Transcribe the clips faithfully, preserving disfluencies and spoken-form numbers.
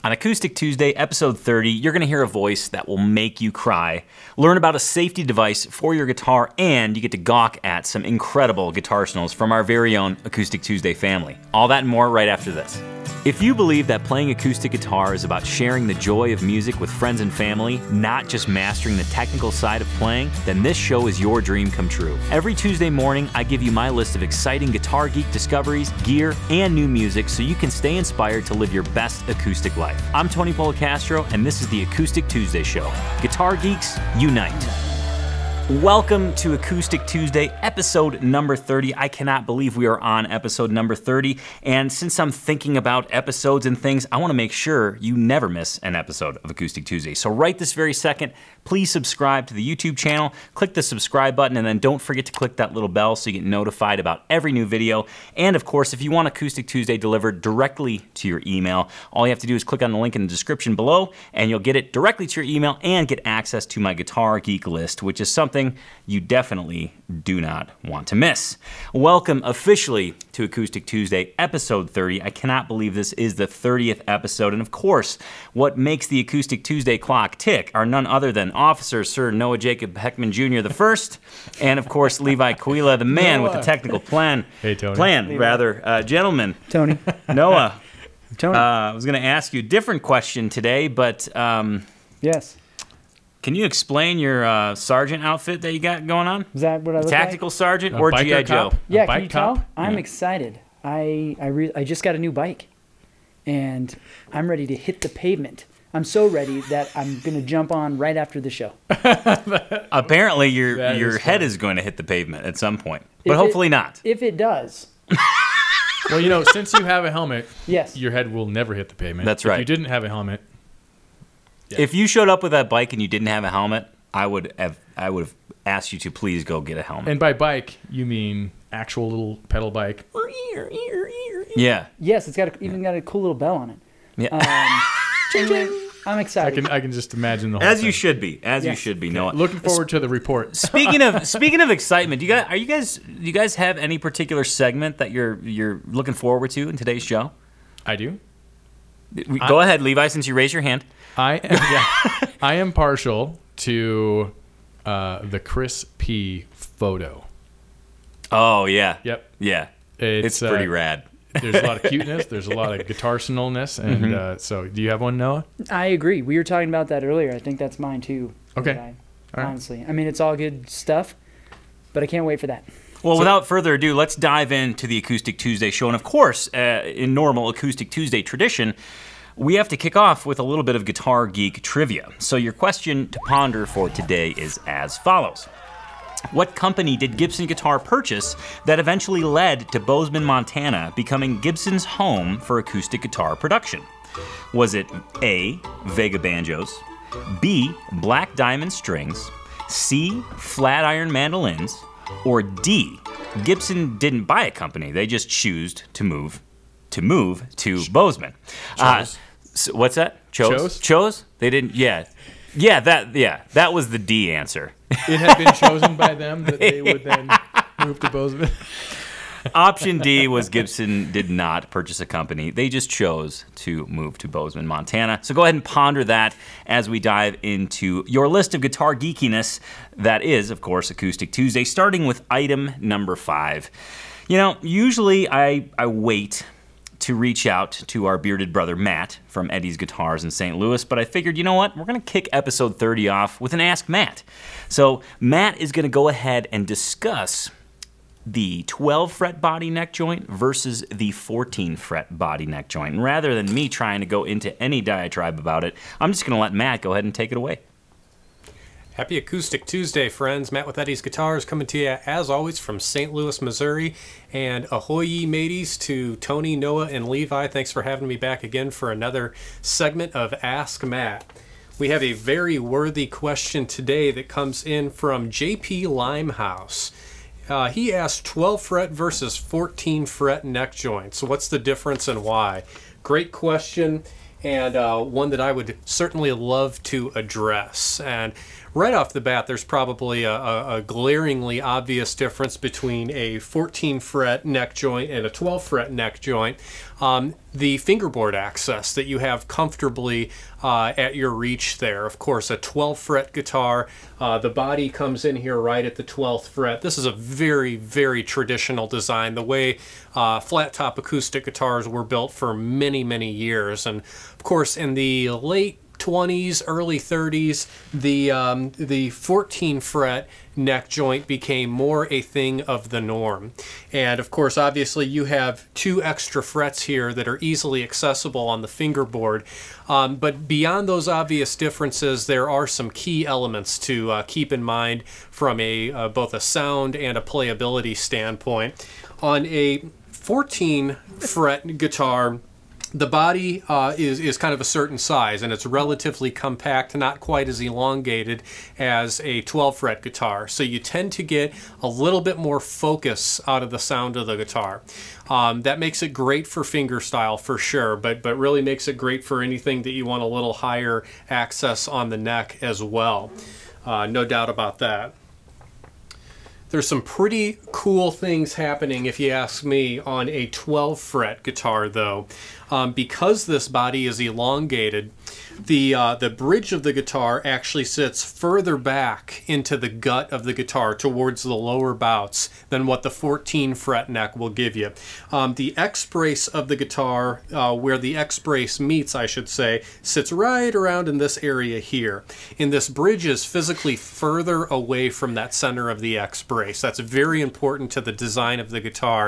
On Acoustic Tuesday, episode thirty, you're going to hear a voice that will make you cry, learn about a safety device for your guitar, and you get to gawk at some incredible guitar snows from our very own Acoustic Tuesday family. All that and more right after this. If you believe that playing acoustic guitar is about sharing the joy of music with friends and family, not just mastering the technical side of playing, then this show is your dream come true. Every Tuesday morning, I give you my list of exciting Guitar Geek discoveries, gear, and new music so you can stay inspired to live your best acoustic life. I'm Tony Policastro, and this is the Acoustic Tuesday Show. Guitar Geeks, unite. Welcome to Acoustic Tuesday, episode number thirty. I cannot believe we are on episode number thirty, and since I'm thinking about episodes and things, I want to make sure you never miss an episode of Acoustic Tuesday. So right this very second, please subscribe to the YouTube channel, click the subscribe button, and then don't forget to click that little bell so you get notified about every new video. And of course, if you want Acoustic Tuesday delivered directly to your email, all you have to do is click on the link in the description below, and you'll get it directly to your email and get access to my Guitar Geek list, which is something you definitely do not want to miss. Welcome officially to Acoustic Tuesday, episode thirty. I cannot believe this is the thirtieth episode, and of course, what makes the Acoustic Tuesday clock tick are none other than Officer Sir Noah Jacob Heckman Junior the first, and of course, Levi Quila, the man Noah. with the technical plan. Hey, Tony. Plan, Levi. rather. Uh, gentlemen. Tony. Noah. Tony. Uh, I was going to ask you a different question today, but um, yes. can you explain your uh, sergeant outfit that you got going on? Is that what I look Tactical like? sergeant A or biker G I. Joe? cop? Yeah, A can bike you cop? tell? I'm Yeah. excited. I I, re- I just got a new bike, and I'm ready to hit the pavement. I'm so ready that I'm going to jump on right after the show. Apparently, your That your is head funny. is going to hit the pavement at some point, but If it- hopefully not. If it does, Well, you know, since you have a helmet, yes. your head will never hit the pavement. That's If right. you didn't have a helmet, Yeah. If you showed up with that bike and you didn't have a helmet, I would have I would have asked you to please go get a helmet. and by bike, you mean actual little pedal bike. yeah, Yes, it's got a, even got a cool little bell on it. yeah. Um, anyway, I'm I excited. can I can just imagine the whole as thing. you should be, as you Yes. should be. Noah. Looking forward to the report. Speaking of speaking of excitement, you guys are you guys do you guys have any particular segment that you're you're looking forward to in today's show? I do. We- Go ahead, Levi, since you raised your hand. I am, yeah, I am partial to uh, the Chris P photo. Oh yeah, Yep. yeah. It's, It's pretty uh, rad. There's a lot of cuteness. There's a lot of guitar snowiness. And Mm-hmm. uh, so, do you have one, Noah? I agree. We were talking about that earlier. I think that's mine too. Okay. Levi, All right. Honestly, I mean, it's all good stuff, but I can't wait for that. Well, without further ado, let's dive into the Acoustic Tuesday show. And of course, uh, in normal Acoustic Tuesday tradition, we have to kick off with a little bit of Guitar Geek trivia. So your question to ponder for today is as follows. What company did Gibson Guitar purchase that eventually led to Bozeman, Montana becoming Gibson's home for acoustic guitar production? Was it A, Vega Banjos, B, Black Diamond Strings, C, Flatiron Mandolins, or D, Gibson didn't buy a company, they just chose to move to move to Bozeman? Uh, Chose. so what's that? Chose? Chose? Chose? They didn't, yeah. Yeah, that yeah, that was the D answer. It had been chosen by them that they would then move to Bozeman. Option D was Gibson did not purchase a company. They just chose to move to Bozeman, Montana. So go ahead and ponder that as we dive into your list of guitar geekiness. That is, of course, Acoustic Tuesday, starting with item number five. You know, usually I, I wait to reach out to our bearded brother Matt from Eddie's Guitars in Saint Louis, but I figured, you know what, we're going to kick episode thirty off with an Ask Matt. So Matt is going to go ahead and discuss the twelve fret body neck joint versus the fourteen fret body neck joint. And rather than me trying to go into any diatribe about it, I'm just going to let Matt go ahead and take it away. Happy Acoustic Tuesday, friends. Matt with Eddie's Guitars coming to you, as always, from Saint Louis, Missouri. And ahoy ye mateys to Tony, Noah, and Levi. Thanks for having me back again for another segment of Ask Matt. We have a very worthy question today that comes in from J P Limehouse. Uh, he asked twelve fret versus fourteen fret neck joints. What's the difference and why? Great question, and uh, one that I would certainly love to address. And right off the bat, there's probably a, a, a glaringly obvious difference between a fourteen fret neck joint and a twelve fret neck joint. Um, the fingerboard access that you have comfortably uh, at your reach there. Of course, a twelve fret guitar. Uh, the body comes in here right at the twelfth fret. This is a very, very traditional design, the way uh, flat top acoustic guitars were built for many, many years. And of course, in the late twenties, early thirties, the um, the fourteen fret neck joint became more a thing of the norm. And of course, obviously, you have two extra frets here that are easily accessible on the fingerboard. Um, but beyond those obvious differences, there are some key elements to uh, keep in mind from a uh, both a sound and a playability standpoint. On a fourteen fret guitar, the body uh, is, is kind of a certain size, and it's relatively compact, not quite as elongated as a twelve fret guitar. So you tend to get a little bit more focus out of the sound of the guitar. Um, that makes it great for fingerstyle for sure, but, but really makes it great for anything that you want a little higher access on the neck as well. Uh, no doubt about that. There's some pretty cool things happening, if you ask me, on a twelve fret guitar, though. Um, because this body is elongated, the uh, the bridge of the guitar actually sits further back into the gut of the guitar towards the lower bouts than what the fourteen fret neck will give you. Um, the X brace of the guitar, uh, where the X brace meets, I should say, sits right around in this area here. And this bridge is physically further away from that center of the X brace. That's very important to the design of the guitar,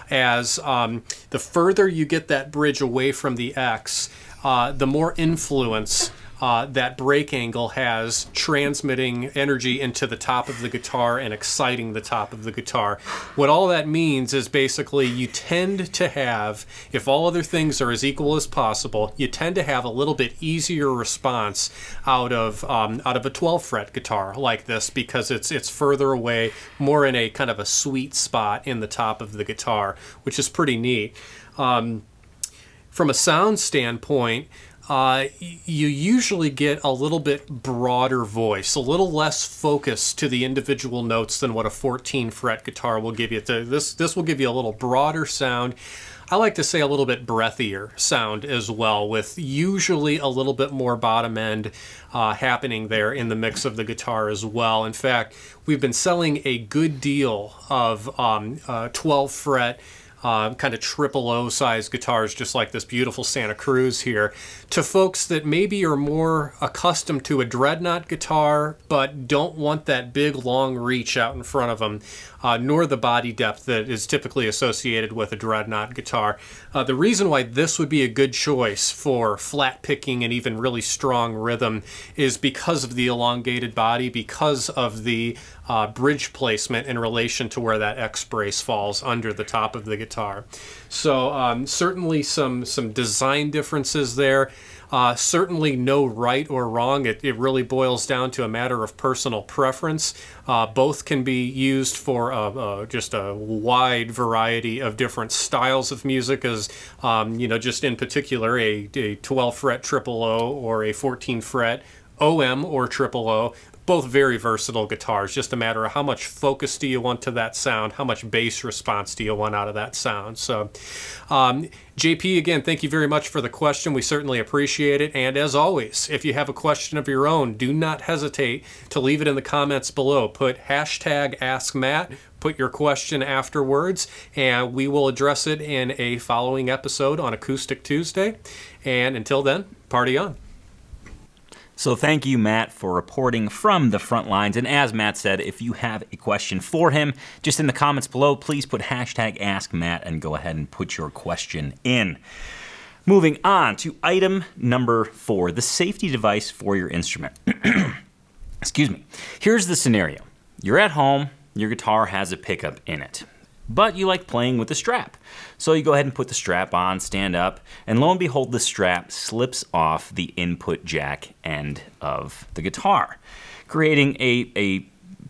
as um, the further you get that bridge away from the X, uh, the more influence uh, that break angle has transmitting energy into the top of the guitar and exciting the top of the guitar. What all that means is basically you tend to have, if all other things are as equal as possible, you tend to have a little bit easier response out of um, out of a twelve fret guitar like this, because it's it's further away, more in a kind of a sweet spot in the top of the guitar, which is pretty neat. Um, from a sound standpoint, Uh, you usually get a little bit broader voice, a little less focus to the individual notes than what a fourteen fret guitar will give you. This this will give you a little broader sound. I like to say a little bit breathier sound as well, with usually a little bit more bottom end uh, happening there in the mix of the guitar as well. In fact, we've been selling a good deal of um, uh, twelve fret Uh, kind of triple O size guitars, just like this beautiful Santa Cruz here, to folks that maybe are more accustomed to a dreadnought guitar but don't want that big long reach out in front of them, uh, nor the body depth that is typically associated with a dreadnought guitar. Uh, the reason why this would be a good choice for flat picking and even really strong rhythm is because of the elongated body, because of the uh, bridge placement in relation to where that X brace falls under the top of the guitar. So um, certainly some some design differences there. Uh, certainly no right or wrong. It, it really boils down to a matter of personal preference. Uh, both can be used for uh, uh, just a wide variety of different styles of music, as um, you know, just in particular a, a twelve fret triple O or a fourteen fret O M or triple O. Both very versatile guitars, just a matter of how much focus do you want to that sound, how much bass response do you want out of that sound. So, um, J P, again, thank you very much for the question. We certainly appreciate it. And as always, if you have a question of your own, do not hesitate to leave it in the comments below. Put hashtag Ask Matt, put your question afterwards, and we will address it in a following episode on Acoustic Tuesday. And until then, party on. So thank you, Matt, for reporting from the front lines. And as Matt said, if you have a question for him, just in the comments below, please put hashtag Ask Matt and go ahead and put your question in. Moving on to item number four, the safety device for your instrument. Excuse me. Here's the scenario. You're at home, your guitar has a pickup in it, but you like playing with the strap. So you go ahead and put the strap on, stand up, and lo and behold, the strap slips off the input jack end of the guitar, creating a, a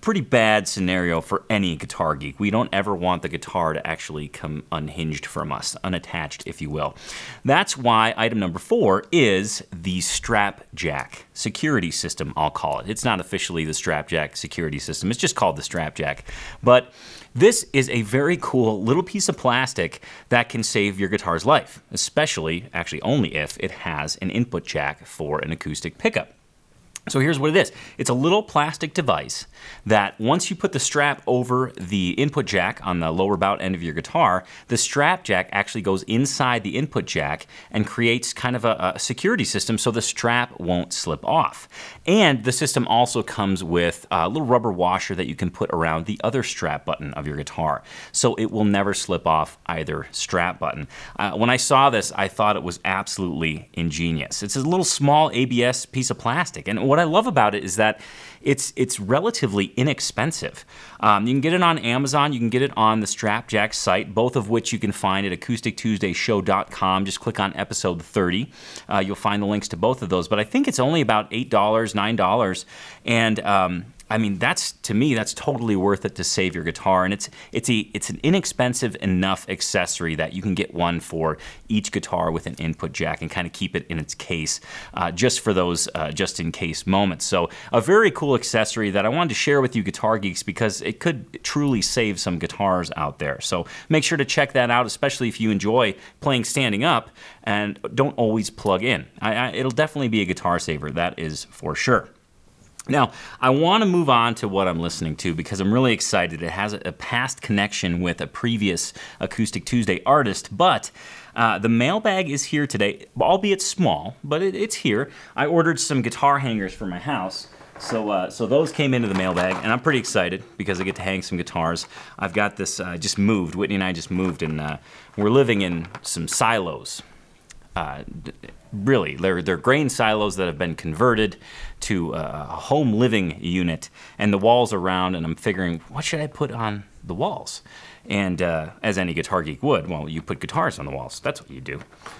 pretty bad scenario for any guitar geek. We don't ever want the guitar to actually come unhinged from us, unattached, if you will. That's why item number four is the Strap Jack security system, I'll call it. It's not officially the Strap Jack security system. It's just called the Strap Jack. But this is a very cool little piece of plastic that can save your guitar's life, especially, actually only if it has an input jack for an acoustic pickup. So here's what it is. It's a little plastic device that once you put the strap over the input jack on the lower bout end of your guitar, the strap jack actually goes inside the input jack and creates kind of a, a security system so the strap won't slip off. And the system also comes with a little rubber washer that you can put around the other strap button of your guitar, so it will never slip off either strap button. Uh, when I saw this, I thought it was absolutely ingenious. It's a little small A B S piece of plastic, and what What I love about it is that it's it's relatively inexpensive. Um, you can get it on Amazon, you can get it on the Strap Jack site, both of which you can find at acoustic tuesday show dot com. Just click on episode thirty. Uh, you'll find the links to both of those. But I think it's only about eight dollars, nine dollars. And um, I mean, that's, to me, that's totally worth it to save your guitar. And it's it's a it's an inexpensive enough accessory that you can get one for each guitar with an input jack and kind of keep it in its case uh, just for those uh, just in case moments. So a very cool accessory that I wanted to share with you guitar geeks because it could truly save some guitars out there. So make sure to check that out, especially if you enjoy playing standing up and don't always plug in. I, I, it'll definitely be a guitar saver, that is for sure. Now, I want to move on to what I'm listening to because I'm really excited. It has a, a past connection with a previous Acoustic Tuesday artist, but uh, the mailbag is here today, albeit small, but it, it's here. I ordered some guitar hangers for my house, so uh, so those came into the mailbag, and I'm pretty excited because I get to hang some guitars. I've got this, I uh, just moved, Whitney and I just moved, and uh, we're living in some silos. Uh, really, they're, they're grain silos that have been converted to a home living unit, and the walls are round, and I'm figuring, what should I put on the walls? And uh, as any guitar geek would, well, you put guitars on the walls. That's what you do.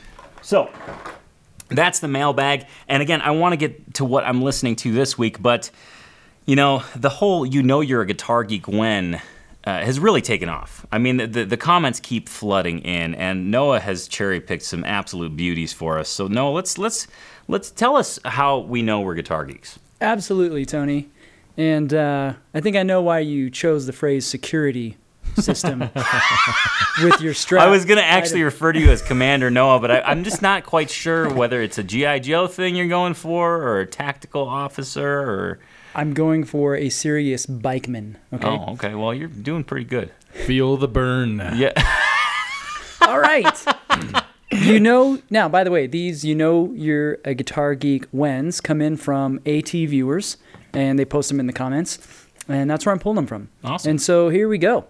So that's the mailbag. And again, I want to get to what I'm listening to this week, but, you know, the whole you know you're a guitar geek when Uh, has really taken off. I mean, the, the, the comments keep flooding in, and Noah has cherry-picked some absolute beauties for us. So, Noah, let's let's let's tell us how we know we're guitar geeks. Absolutely, Tony. And uh, I think I know why you chose the phrase security system with your strap. I was going to actually item. refer to you as Commander Noah, but I, I'm just not quite sure whether it's a G I Joe thing you're going for or a tactical officer or... I'm going for a serious bikeman. Okay. Oh, okay. Well, you're doing pretty good. Feel the burn. Yeah. All right. You know, now, by the way, these you know you're a guitar geek whens come in from AT viewers, and they post them in the comments, and that's where I'm pulling them from. Awesome. And so here we go.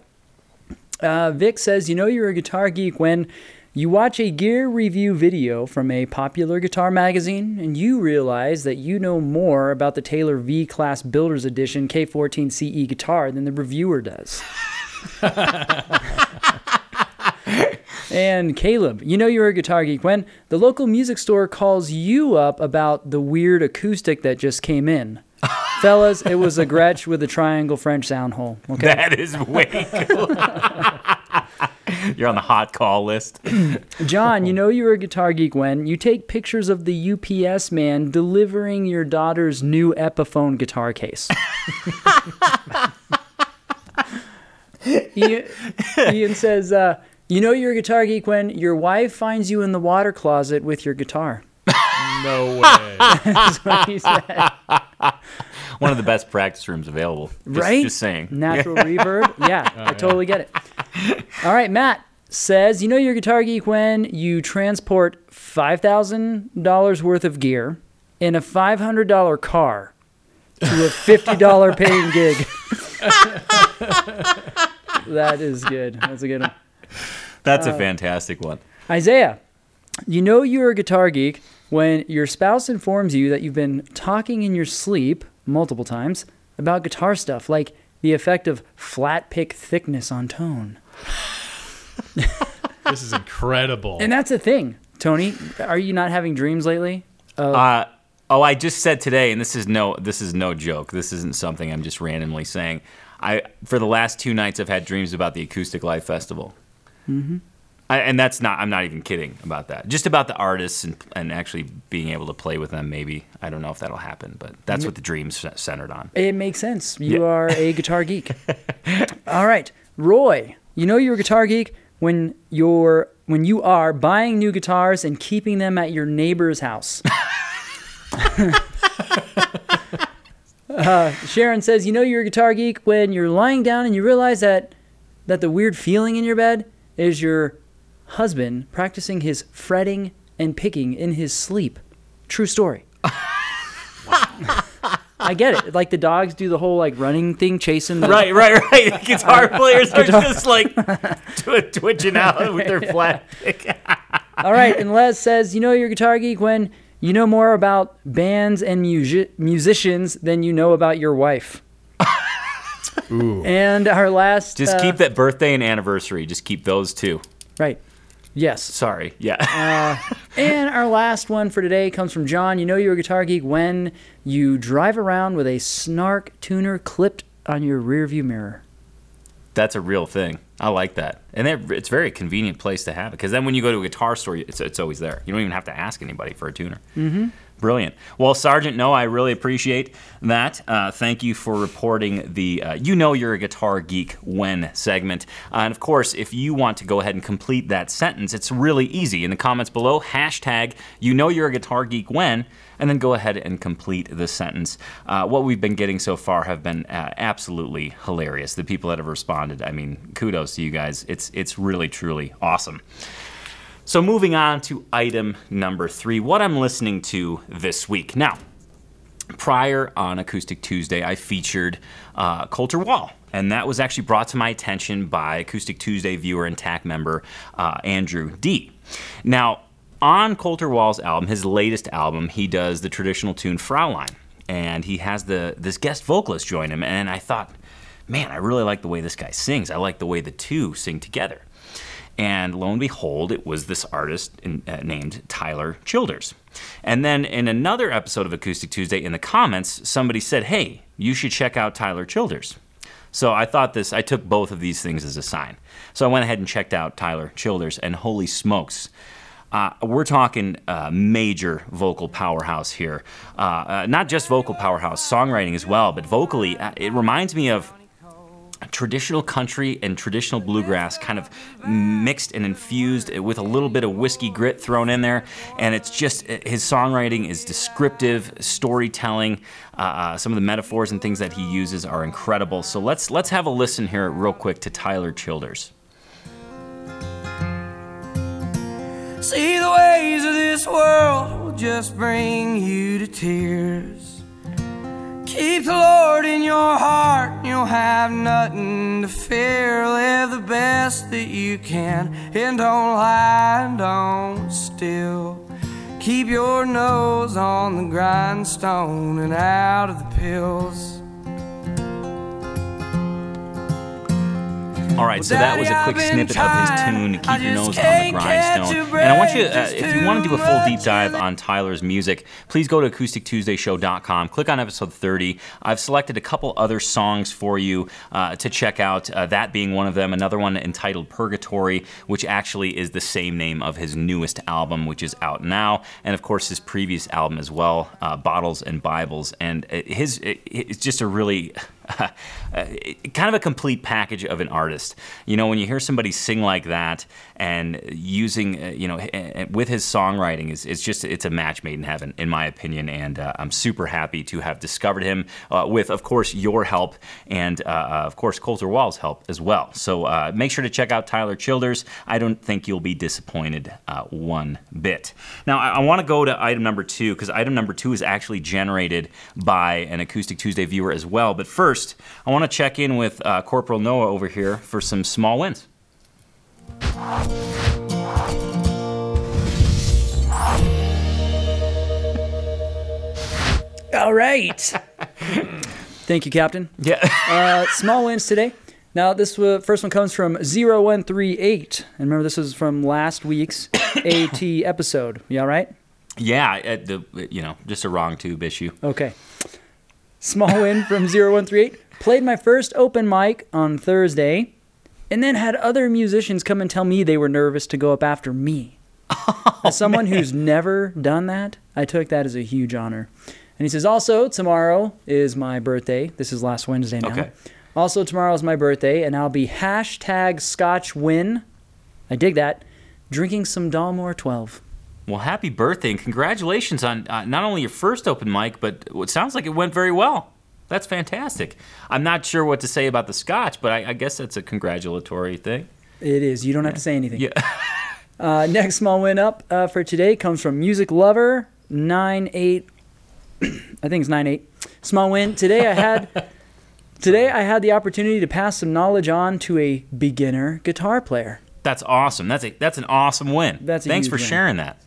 Uh, Vic says, you know you're a guitar geek when you watch a gear review video from a popular guitar magazine, and you realize that you know more about the Taylor V-Class Builder's Edition K fourteen C E guitar than the reviewer does. And Caleb, you know you're a guitar geek when the local music store calls you up about the weird acoustic that just came in. Fellas, it was a Gretsch with a triangle French sound hole. Okay? That is way cool. You're on the hot call list. John, you know you're a guitar geek when you take pictures of the U P S man delivering your daughter's new Epiphone guitar case. Ian, Ian says, uh, you know you're a guitar geek when your wife finds you in the water closet with your guitar. No way. That's what he said. One of the best practice rooms available. Just, Right? Just saying. Natural reverb. Yeah, I totally get it. All right, Matt says, you know you're a guitar geek when you transport five thousand dollars worth of gear in a five hundred dollars car to a fifty dollars paying gig. That is good. That's a good one. That's a fantastic one. Isaiah, you know you're a guitar geek when your spouse informs you that you've been talking in your sleep multiple times about guitar stuff, like the effect of flat pick thickness on tone. This is incredible. And that's the thing, Tony. Are you not having dreams lately? Of, Uh, Oh, I just said today, and this is no this is no joke. This isn't something I'm just randomly saying. I for the last two nights I've had dreams about the Acoustic Live Festival. Mm-hmm. I, and that's not I'm not even kidding about that. Just about the artists and and actually being able to play with them. Maybe I don't know if that'll happen, but that's what the dreams centered on. It makes sense. You Yeah. are a guitar geek. All right, Roy. You know you're a guitar geek when you're when you are buying new guitars and keeping them at your neighbor's house. uh, Sharon says, you know you're a guitar geek when you're lying down and you realize that that the weird feeling in your bed is your husband practicing his fretting and picking in his sleep. True story. I get it. Like the dogs do the whole like running thing, chasing the Right, right, right. Guitar players are just like tw- twitching out with their flat pick. All right, and Les says, you know you're a guitar geek when you know more about bands and musi- musicians than you know about your wife. Ooh. And our last... Just uh, keep that birthday and anniversary. Just keep those two. Right. Yes. Sorry. Yeah. And our last one for today comes from John. You know you're a guitar geek when you drive around with a Snark tuner clipped on your rearview mirror. That's a real thing. I like that. And it, it's a very convenient place to have it. Because then when you go to a guitar store, it's, it's always there. You don't even have to ask anybody for a tuner. Mm-hmm. Brilliant. Well, Sergeant No, I really appreciate that. Uh, thank you for reporting the uh, You Know You're a Guitar Geek When segment. Uh, and of course, if you want to go ahead and complete that sentence, it's really easy. In the comments below, hashtag You Know You're a Guitar Geek When, and then go ahead and complete the sentence. Uh, what we've been getting so far have been uh, absolutely hilarious. The people that have responded, I mean, kudos to you guys. It's, it's really, truly awesome. So moving on to item number three, what I'm listening to this week. Now, prior on Acoustic Tuesday, I featured uh, Colter Wall, and that was actually brought to my attention by Acoustic Tuesday viewer and T A C member uh, Andrew D. Now, on Colter Wall's album, his latest album, he does the traditional tune Fraulein, and he has the this guest vocalist join him, and I thought, man, I really like the way this guy sings. I like the way the two sing together. And lo and behold, it was this artist in, uh, named Tyler Childers. And then in another episode of Acoustic Tuesday, in the comments, somebody said, hey, you should check out Tyler Childers. So I thought this, I took both of these things as a sign. So I went ahead and checked out Tyler Childers, and holy smokes, uh, we're talking uh, major vocal powerhouse here. Uh, uh, not just vocal powerhouse, songwriting as well, but vocally, uh, it reminds me of traditional country and traditional bluegrass kind of mixed and infused with a little bit of whiskey grit thrown in there, and it's just, his songwriting is descriptive, storytelling. Uh, uh, some of the metaphors and things that he uses are incredible. So let's let's have a listen here real quick to Tyler Childers. See, the ways of this world will just bring you to tears. Keep the Lord in your heart, and you'll have nothing to fear. Live the best that you can, and don't lie and don't steal. Keep your nose on the grindstone and out of the pills. All right, so that was a quick snippet of his tune, Keep Your Nose on the Grindstone. And I want you, uh, if you want to do a full deep dive on Tyler's music, please go to acoustic tuesday show dot com, click on episode thirty. I've selected a couple other songs for you uh, to check out, uh, that being one of them, another one entitled Purgatory, which actually is the same name of his newest album, which is out now, and of course his previous album as well, uh, Bottles and Bibles. And his it's just a really... Uh, kind of a complete package of an artist. You know, when you hear somebody sing like that and using, uh, you know, h- with his songwriting, is it's just, it's a match made in heaven, in my opinion, and uh, I'm super happy to have discovered him uh, with, of course, your help and, uh, of course, Colter Wall's help as well. So uh, make sure to check out Tyler Childers. I don't think you'll be disappointed uh, one bit. Now, I, I want to go to item number two, because item number two is actually generated by an Acoustic Tuesday viewer as well. But first, I want to check in with uh, Corporal Noah over here for some small wins. All right. Thank you, Captain. Yeah. Uh, small wins today. Now, this uh, first one comes from zero one three eight. And remember, this was from last week's AT episode. You all right? Yeah, uh, the, you know, just a wrong tube issue. Okay. Small win from zero one three eight. Played my first open mic on Thursday, and then had other musicians come and tell me they were nervous to go up after me. Oh, as someone man. who's never done that, I took that as a huge honor. And he says, also, tomorrow is my birthday. This is last Wednesday now. Okay. Also, tomorrow is my birthday, and I'll be hashtag Scotch win. I dig that. Drinking some Dalmore twelve. Well, happy birthday, and congratulations on uh, not only your first open mic, but it sounds like it went very well. That's fantastic. I'm not sure what to say about the Scotch, but I, I guess that's a congratulatory thing. It is. You don't have to say anything. Yeah. uh, next small win up uh, for today comes from Music Lover nine eight. I think it's nine eight. Small win. Today I had today I had the opportunity to pass some knowledge on to a beginner guitar player. That's awesome. That's a that's an awesome win. That's a Thanks huge for win. sharing that.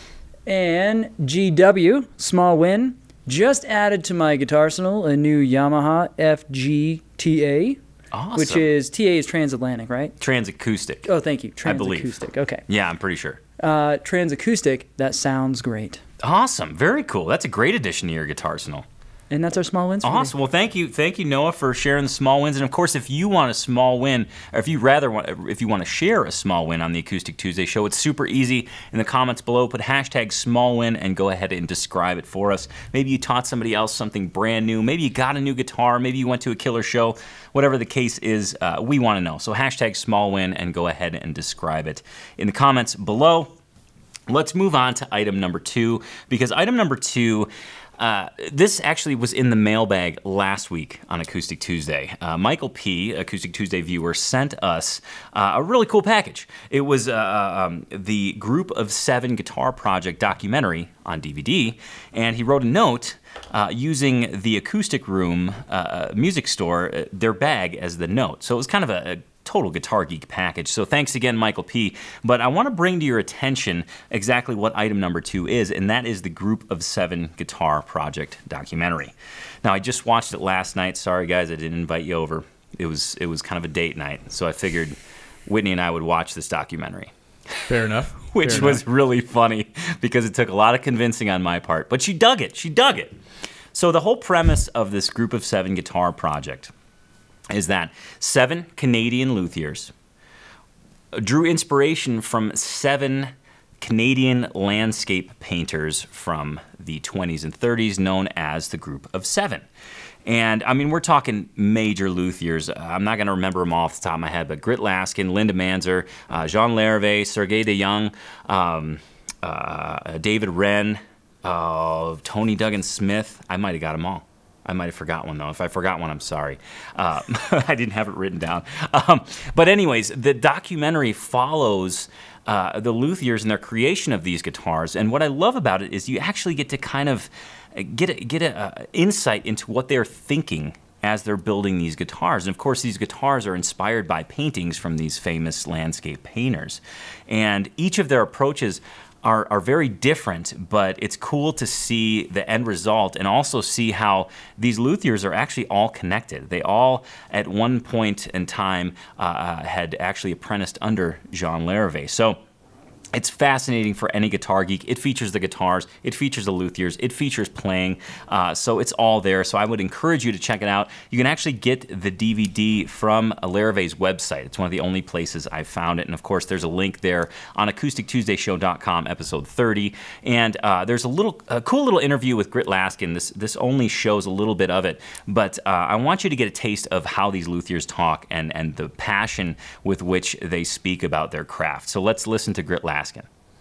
And G W, small win, just added to my guitar arsenal a new Yamaha F G T A, Awesome. which is, T A is transatlantic, right? Transacoustic. Oh, thank you. I believe. Transacoustic, okay. Yeah, I'm pretty sure. Uh, transacoustic, that sounds great. Awesome. Very cool. That's a great addition to your guitar arsenal. And that's our small wins for Awesome. Well, thank you, thank you, Noah, for sharing the small wins. And of course, if you want a small win, or if you rather want, if you want to share a small win on the Acoustic Tuesday show, it's super easy. In the comments below, put hashtag small win and go ahead and describe it for us. Maybe you taught somebody else something brand new. Maybe you got a new guitar. Maybe you went to a killer show. Whatever the case is, uh, we want to know. So hashtag small win and go ahead and describe it in the comments below. Let's move on to item number two, because item number two. Uh, this actually was in the mailbag last week on Acoustic Tuesday. Uh, Michael P., Acoustic Tuesday viewer, sent us uh, a really cool package. It was uh, um, the Group of Seven Guitar Project documentary on D V D, and he wrote a note uh, using the Acoustic Room uh, music store, uh, their bag, as the note. So it was kind of a, a total Guitar Geek package. So thanks again, Michael P. But I want to bring to your attention exactly what item number two is, and that is the Group of Seven Guitar Project documentary. Now, I just watched it last night. Sorry, guys, I didn't invite you over. It was it was kind of a date night, so I figured Whitney and I would watch this documentary. Fair enough. Which Fair was enough. really funny because it took a lot of convincing on my part. But she dug it. She dug it. So the whole premise of this Group of Seven Guitar Project is that seven Canadian luthiers drew inspiration from seven Canadian landscape painters from the twenties and thirties known as the Group of Seven. And, I mean, we're talking major luthiers. Uh, I'm not going to remember them all off the top of my head, but Grit Laskin, Linda Manzer, uh, Jean Larrivée, Sergei de Jong, um, uh, David Wren, uh, Tony Duggan Smith. I might have got them all. I might have forgot one, though. If I forgot one, I'm sorry. Uh, I didn't have it written down. Um, but anyways, the documentary follows uh, the luthiers and their creation of these guitars. And what I love about it is you actually get to kind of get a, get a uh, insight into what they're thinking as they're building these guitars. And of course, these guitars are inspired by paintings from these famous landscape painters. And each of their approaches Are, are very different, but it's cool to see the end result and also see how these luthiers are actually all connected. They all, at one point in time, uh, had actually apprenticed under Jean Larrivée. So it's fascinating for any guitar geek. It features the guitars, it features the luthiers, it features playing, uh, so it's all there. So I would encourage you to check it out. You can actually get the D V D from Larrivée's website. It's one of the only places I've found it. And of course, there's a link there on acoustic tuesday show dot com, episode thirty. And uh, there's a little, a cool little interview with Grit Laskin. This this only shows a little bit of it, but uh, I want you to get a taste of how these luthiers talk and, and the passion with which they speak about their craft. So let's listen to Grit Laskin.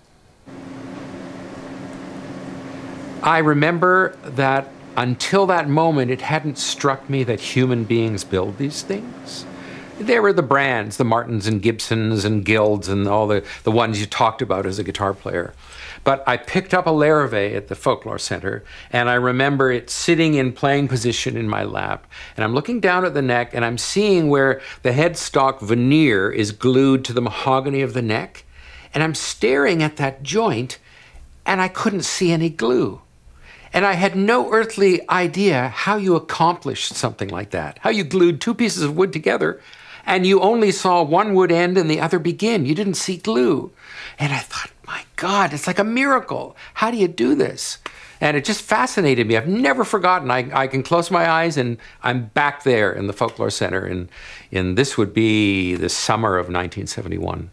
I remember that until that moment, it hadn't struck me that human beings build these things. There were the brands, the Martins and Gibsons and Guilds and all the, the ones you talked about as a guitar player. But I picked up a Larrivée at the Folklore Center, and I remember it sitting in playing position in my lap. And I'm looking down at the neck, and I'm seeing where the headstock veneer is glued to the mahogany of the neck. And I'm staring at that joint, and I couldn't see any glue. And I had no earthly idea how you accomplished something like that, how you glued two pieces of wood together, and you only saw one wood end and the other begin. You didn't see glue. And I thought, my God, it's like a miracle. How do you do this? And it just fascinated me. I've never forgotten. I, I can close my eyes and I'm back there in the Folklore Center. And, and this would be the summer of nineteen seventy-one.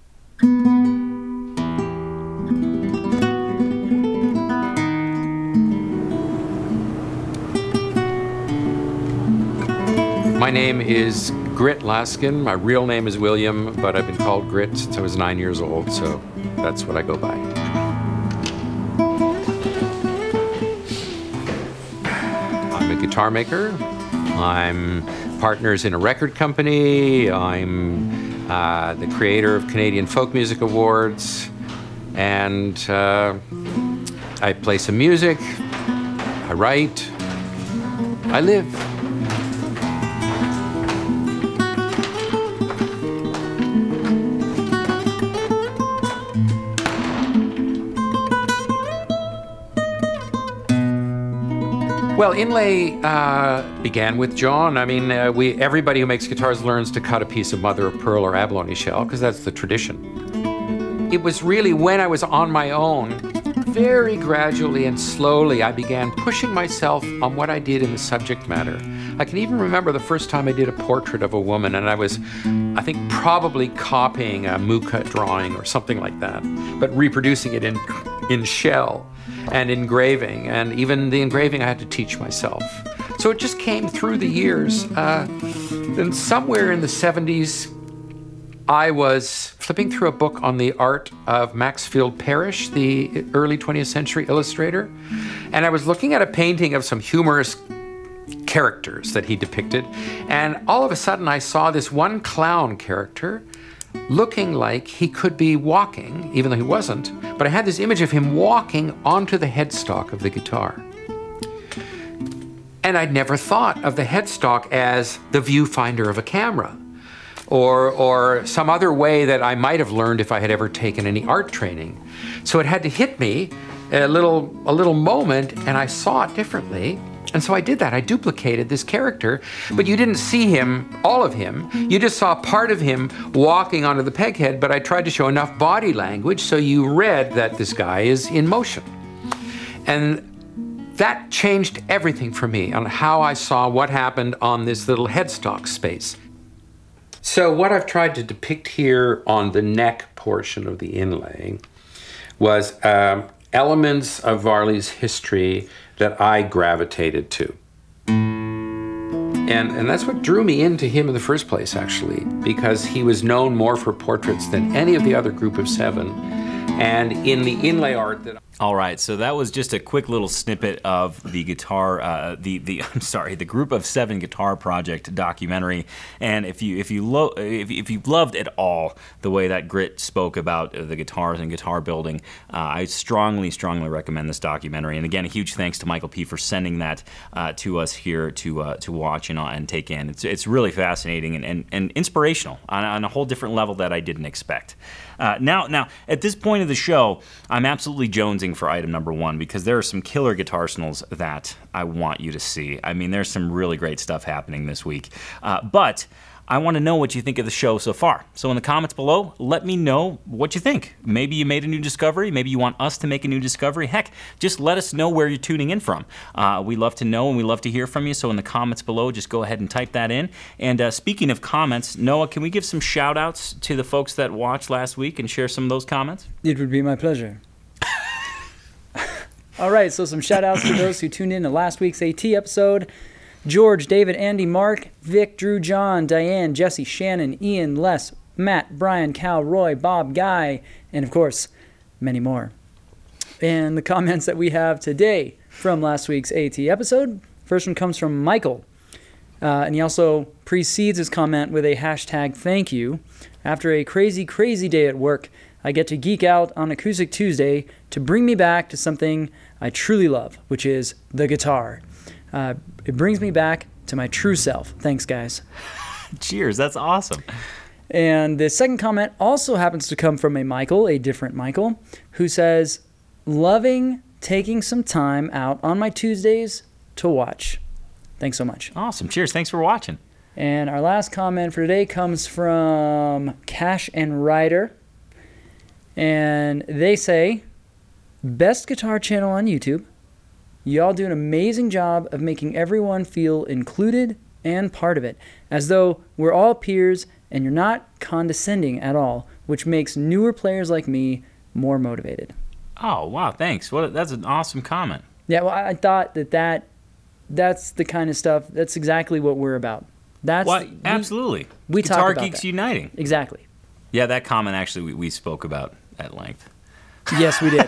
My name is Grit Laskin. My real name is William, but I've been called Grit since I was nine years old, so that's what I go by. I'm a guitar maker. I'm partners in a record company. I'm uh, the creator of Canadian Folk Music Awards. And uh, I play some music. I write. I live. Well, inlay uh, began with John. I mean, uh, we everybody who makes guitars learns to cut a piece of mother of pearl or abalone shell, because that's the tradition. It was really when I was on my own, very gradually and slowly, I began pushing myself on what I did in the subject matter. I can even remember the first time I did a portrait of a woman, and I was, I think, probably copying a Mucha drawing or something like that, but reproducing it in, in shell and engraving, and even the engraving I had to teach myself. So it just came through the years. Uh, and somewhere in the seventies, I was flipping through a book on the art of Maxfield Parrish, the early twentieth century illustrator, and I was looking at a painting of some humorous characters that he depicted, and all of a sudden I saw this one clown character looking like he could be walking, even though he wasn't, but I had this image of him walking onto the headstock of the guitar. And I'd never thought of the headstock as the viewfinder of a camera, or, or some other way that I might have learned if I had ever taken any art training. So it had to hit me a little, a little moment, and I saw it differently. And so I did that. I duplicated this character, but you didn't see him, all of him. You just saw part of him walking onto the peghead, but I tried to show enough body language so you read that this guy is in motion. And that changed everything for me on how I saw what happened on this little headstock space. So what I've tried to depict here on the neck portion of the inlay was um, elements of Varley's history that I gravitated to. And, and that's what drew me into him in the first place, actually, because he was known more for portraits than any of the other group of seven. And in the inlay art that... All right, so that was just a quick little snippet of the guitar, uh, the the I'm sorry, the Group of Seven Guitar Project documentary. And if you if you lo- if, if you've loved at all the way that Grit spoke about the guitars and guitar building, uh, I strongly strongly recommend this documentary. And again, a huge thanks to Michael P. for sending that uh, to us here to uh, to watch and, uh, and take in. It's it's really fascinating and, and, and inspirational on, on a whole different level that I didn't expect. Uh, now now at this point of the show, I'm absolutely jonesing for item number one, because there are some killer guitarsenals that I want you to see. I mean, there's some really great stuff happening this week. Uh, but I want to know what you think of the show so far. So in the comments below, let me know what you think. Maybe you made a new discovery. Maybe you want us to make a new discovery. Heck, just let us know where you're tuning in from. Uh, we love to know and we love to hear from you. So in the comments below, just go ahead and type that in. And uh, speaking of comments, Noah, can we give some shout outs to the folks that watched last week and share some of those comments? It would be my pleasure. All right, so some shout outs to those who tuned in to last week's AT episode. George, David, Andy, Mark, Vic, Drew, John, Diane, Jesse, Shannon, Ian, Les, Matt, Brian, Cal, Roy, Bob, Guy, and of course, many more. And the comments that we have today from last week's AT episode. First one comes from Michael. Uh, and he also precedes his comment with a hashtag thank you. After a crazy, crazy day at work, I get to geek out on Acoustic Tuesday to bring me back to something I truly love, which is the guitar. Uh, it brings me back to my true self. Thanks, guys. Cheers, that's awesome. And the second comment also happens to come from a Michael, a different Michael, who says, loving taking some time out on my Tuesdays to watch. Thanks so much. Awesome. Cheers. Thanks for watching. And our last comment for today comes from Cash and Ryder. And they say, best guitar channel on YouTube. Y'all do an amazing job of making everyone feel included and part of it, as though we're all peers and you're not condescending at all, which makes newer players like me more motivated. Oh, wow, thanks. What a, that's an awesome comment. Yeah, well, I thought that, that that's the kind of stuff, that's exactly what we're about. That's What? we- Absolutely. we Guitar talk about Geeks that. Uniting. Exactly. Yeah, that comment actually we, we spoke about at length. Yes, we did.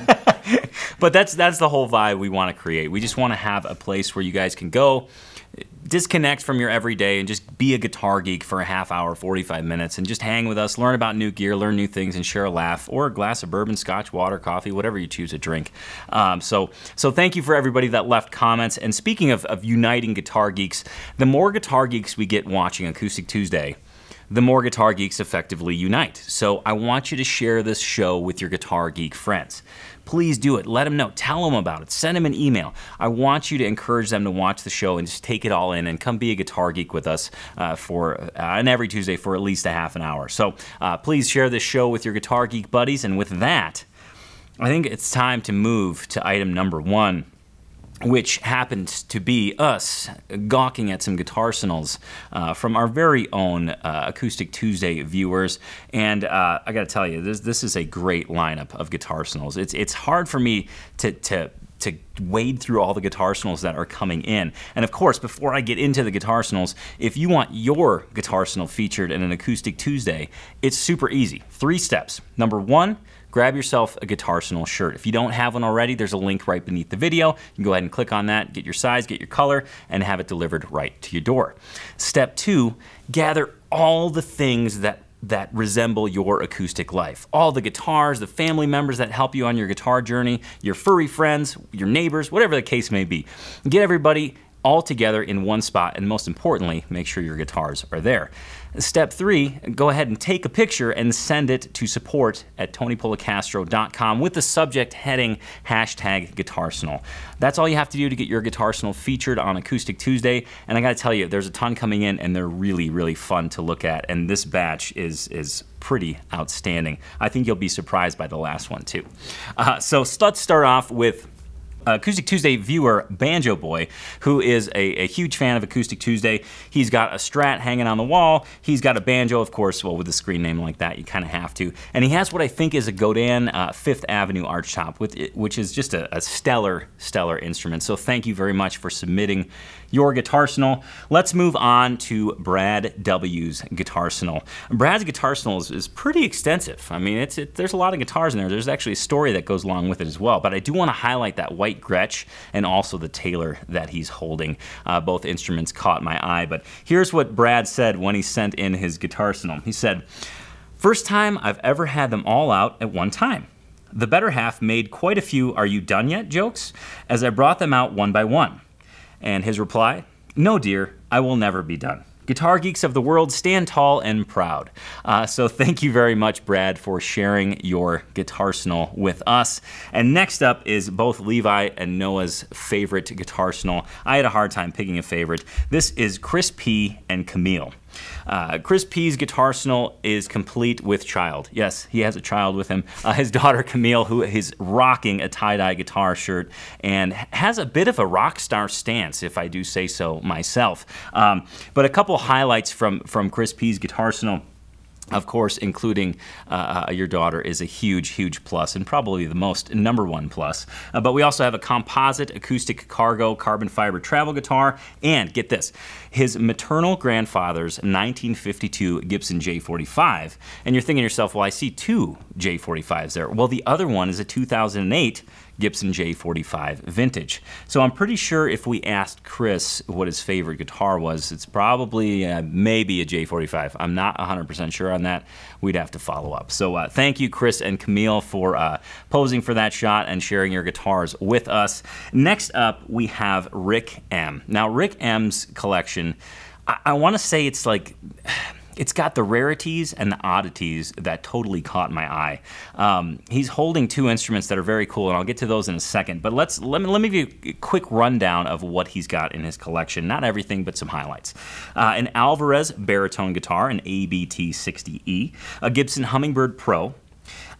But that's that's the whole vibe we want to create. We just want to have a place where you guys can go, disconnect from your everyday, and just be a guitar geek for a half hour, forty-five minutes, and just hang with us, learn about new gear, learn new things, and share a laugh, or a glass of bourbon, scotch, water, coffee, whatever you choose to drink. Um, so, so thank you for everybody that left comments. And speaking of, of uniting guitar geeks, the more guitar geeks we get watching Acoustic Tuesday, the more guitar geeks effectively unite. So I want you to share this show with your guitar geek friends. Please do it. Let them know. Tell them about it. Send them an email. I want you to encourage them to watch the show and just take it all in and come be a guitar geek with us uh, for uh, and every Tuesday for at least a half an hour. So uh, please share this show with your guitar geek buddies. And with that, I think it's time to move to item number one, which happens to be us gawking at some guitarsenals uh, from our very own uh, Acoustic Tuesday viewers. And uh, I got to tell you, this this is a great lineup of guitarsenals. It's it's hard for me to to to wade through all the guitarsenals that are coming in. And of course, before I get into the guitarsenals, if you want your guitarsenal featured in an Acoustic Tuesday, it's super easy. Three steps. Number one, grab yourself a Guitarsenal shirt. If you don't have one already, there's a link right beneath the video. You can go ahead and click on that, get your size, get your color, and have it delivered right to your door. Step two, gather all the things that that resemble your acoustic life. All the guitars, the family members that help you on your guitar journey, your furry friends, your neighbors, whatever the case may be. Get everybody all together in one spot, and most importantly, make sure your guitars are there. Step three, go ahead and take a picture and send it to support at tony policastro dot com with the subject heading hashtag Guitarsenal. That's all you have to do to get your Guitarsenal featured on Acoustic Tuesday. And I gotta tell you, there's a ton coming in and they're really, really fun to look at. And this batch is, is pretty outstanding. I think you'll be surprised by the last one too. Uh, so let's start off with Uh, Acoustic Tuesday viewer Banjo Boy, who is a, a huge fan of Acoustic Tuesday. He's got a Strat hanging on the wall. He's got a banjo, of course. Well, with a screen name like that, you kind of have to. And he has what I think is a Godin uh, Fifth Avenue archtop, with it, which is just a, a stellar, stellar instrument. So thank you very much for submitting your Guitarsenal. Let's move on to Brad W's Guitarsenal. Brad's Guitarsenal is, is pretty extensive. I mean, it's it, there's a lot of guitars in there. There's actually a story that goes along with it as well. But I do want to highlight that white Gretsch and also the Taylor that he's holding. Uh, both instruments caught my eye. But here's what Brad said when he sent in his Guitarsenal. He said, "First time I've ever had them all out at one time. The better half made quite a few 'are you done yet' jokes as I brought them out one by one." And his reply, "No, dear, I will never be done. Guitar geeks of the world, stand tall and proud." Uh, so thank you very much, Brad, for sharing your Guitarsenal with us. And next up is both Levi and Noah's favorite Guitarsenal. I had a hard time picking a favorite. This is Chris P. and Camille. Uh, Chris P's Guitarsenal is complete with child. Yes, he has a child with him. Uh, his daughter Camille, who is rocking a tie-dye guitar shirt and has a bit of a rock star stance, if I do say so myself. Um, but a couple highlights from, from Chris P's Guitarsenal. Of course, including uh, your daughter is a huge, huge plus, and probably the most number one plus. Uh, but we also have a composite acoustic cargo carbon fiber travel guitar, and get this, his maternal grandfather's nineteen fifty-two Gibson J forty-five. And you're thinking to yourself, well, I see two J forty-fives there. Well, the other one is a two thousand eight Gibson J forty-five Vintage. So I'm pretty sure if we asked Chris what his favorite guitar was, it's probably uh, maybe a J forty-five. I'm not one hundred percent sure on that. We'd have to follow up. So uh, thank you, Chris and Camille, for uh, posing for that shot and sharing your guitars with us. Next up, we have Rick M. Now, Rick M's collection, I, I want to say it's like... It's got the rarities and the oddities that totally caught my eye. Um, he's holding two instruments that are very cool, and I'll get to those in a second. But let's let me let me give you a quick rundown of what he's got in his collection. Not everything, but some highlights. Uh, an Alvarez baritone guitar, an A B T sixty E, a Gibson Hummingbird Pro,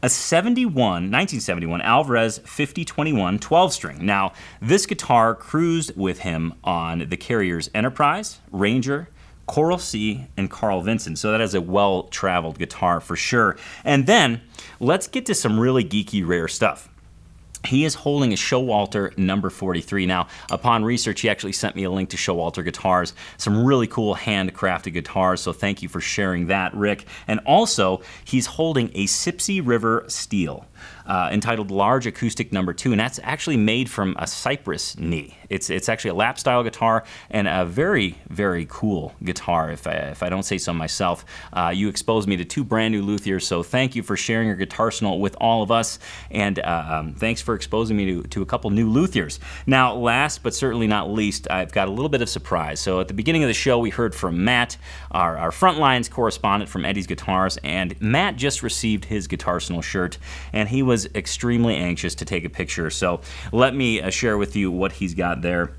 a seventy-one, nineteen seventy-one Alvarez fifty twenty-one twelve string. Now, this guitar cruised with him on the Carriers Enterprise, Ranger, Coral Sea, and Carl Vinson. So that is a well-traveled guitar for sure. And then, let's get to some really geeky, rare stuff. He is holding a Showalter number forty-three. Now, upon research, he actually sent me a link to Showalter guitars, some really cool handcrafted guitars, so thank you for sharing that, Rick. And also, he's holding a Sipsey River Steel, uh, entitled Large Acoustic number two, and that's actually made from a cypress knee. It's it's actually a lap style guitar and a very, very cool guitar, if I, if I don't say so myself. Uh, you exposed me to two brand new luthiers, so thank you for sharing your guitarsenal with all of us, and uh, um, thanks for exposing me to, to a couple new luthiers. Now, last but certainly not least, I've got a little bit of surprise. So at the beginning of the show, we heard from Matt, our, our Frontlines correspondent from Eddie's Guitars, and Matt just received his Guitarsenal shirt, and he was extremely anxious to take a picture. So let me uh, share with you what he's got there.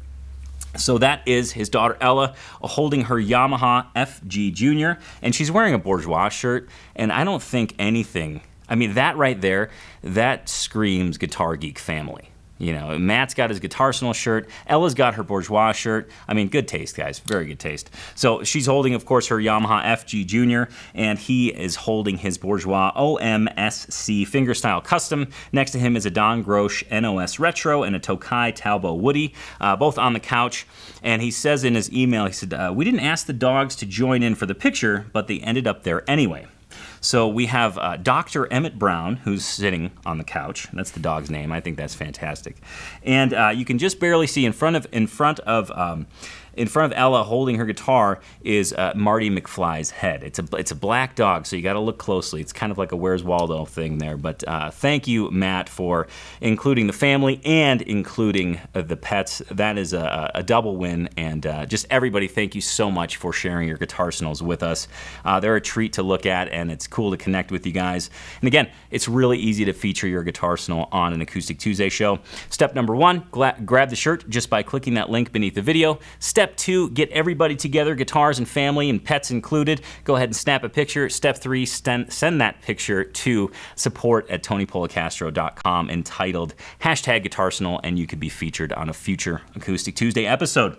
So that is his daughter Ella holding her Yamaha F G Junior, and she's wearing a Bourgeois shirt, and I don't think anything, I mean, that right there, that screams Guitar Geek family. You know, Matt's got his Guitarsenal shirt. Ella's got her Bourgeois shirt. I mean, good taste, guys. Very good taste. So she's holding, of course, her Yamaha F G Junior, and he is holding his Bourgeois O M S C Fingerstyle Custom. Next to him is a Don Grosch N O S Retro and a Tokai Talbot Woody, uh, both on the couch. And he says in his email, he said, uh, we didn't ask the dogs to join in for the picture, but they ended up there anyway. So we have uh, Doctor Emmett Brown, who's sitting on the couch. That's the dog's name. I think that's fantastic. And uh, you can just barely see in front of in front of um, in front of Ella holding her guitar is uh, Marty McFly's head. It's a it's a black dog, so you got to look closely. It's kind of like a Where's Waldo thing there. But uh, thank you, Matt, for including the family and including uh, the pets. That is a, a double win. And uh, just everybody, thank you so much for sharing your Guitarsenals with us. Uh, they're a treat to look at, and it's cool to connect with you guys. And again, it's really easy to feature your Guitarsenal on an Acoustic Tuesday show. Step number one, gla- grab the shirt just by clicking that link beneath the video. Step two, get everybody together, guitars and family and pets included. Go ahead and snap a picture. Step three, send, send that picture to support at tony policastro dot com entitled hashtag Guitarsenal, and you could be featured on a future Acoustic Tuesday episode.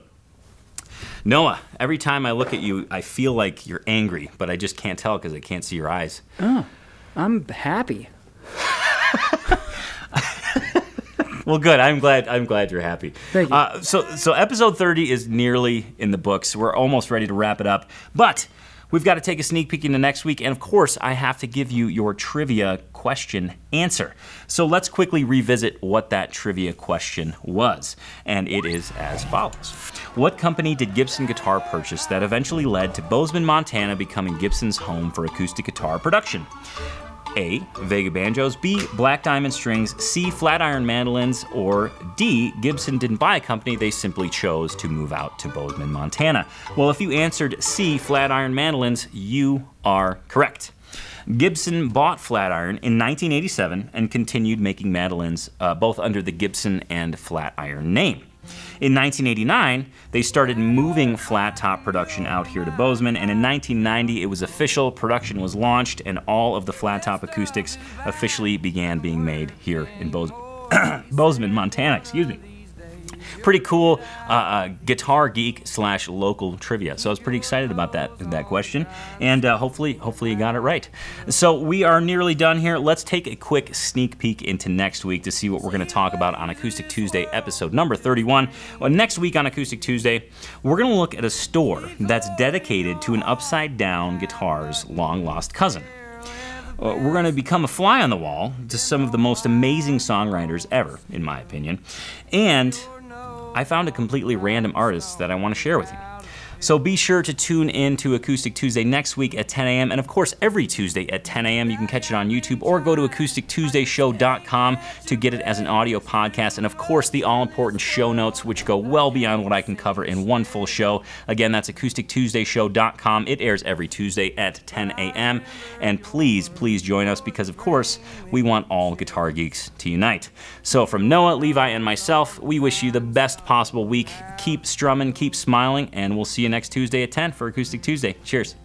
Noah, every time I look at you, I feel like you're angry, but I just can't tell because I can't see your eyes. Oh, I'm happy. Well, good. I'm glad. I'm glad you're happy. Thank you. Uh, so, so episode thirty is nearly in the books. We're almost ready to wrap it up, but we've got to take a sneak peek into next week, and of course, I have to give you your trivia question answer. So let's quickly revisit what that trivia question was, and it is as follows. What company did Gibson Guitar purchase that eventually led to Bozeman, Montana becoming Gibson's home for acoustic guitar production? A, Vega Banjos, B, Black Diamond Strings, C, Flatiron Mandolins, or D, Gibson didn't buy a company, they simply chose to move out to Bozeman, Montana. Well, if you answered C, Flatiron Mandolins, you are correct. Gibson bought Flatiron in nineteen eighty-seven and continued making mandolins uh, both under the Gibson and Flatiron name. In nineteen eighty-nine, they started moving flat top production out here to Bozeman, and in nineteen ninety, it was official, production was launched, and all of the flat top acoustics officially began being made here in Bozeman, Bozeman, Montana, excuse me. Pretty cool uh, uh, guitar geek slash local trivia. So I was pretty excited about that that question, and uh, hopefully hopefully you got it right. So we are nearly done here. Let's take a quick sneak peek into next week to see what we're going to talk about on Acoustic Tuesday episode number thirty-one. Well, next week on Acoustic Tuesday, we're going to look at a store that's dedicated to an upside down guitar's long lost cousin. Uh, we're going to become a fly on the wall to some of the most amazing songwriters ever, in my opinion. And I found a completely random artist that I want to share with you. So be sure to tune in to Acoustic Tuesday next week at ten a.m. And of course, every Tuesday at ten a.m. You can catch it on YouTube or go to acoustic tuesday show dot com to get it as an audio podcast. And of course, the all-important show notes, which go well beyond what I can cover in one full show. Again, that's acoustic tuesday show dot com. It airs every Tuesday at ten a.m. And please, please join us because, of course, we want all guitar geeks to unite. So from Noah, Levi, and myself, we wish you the best possible week. Keep strumming, keep smiling, and we'll see you next Tuesday at ten for Acoustic Tuesday. Cheers.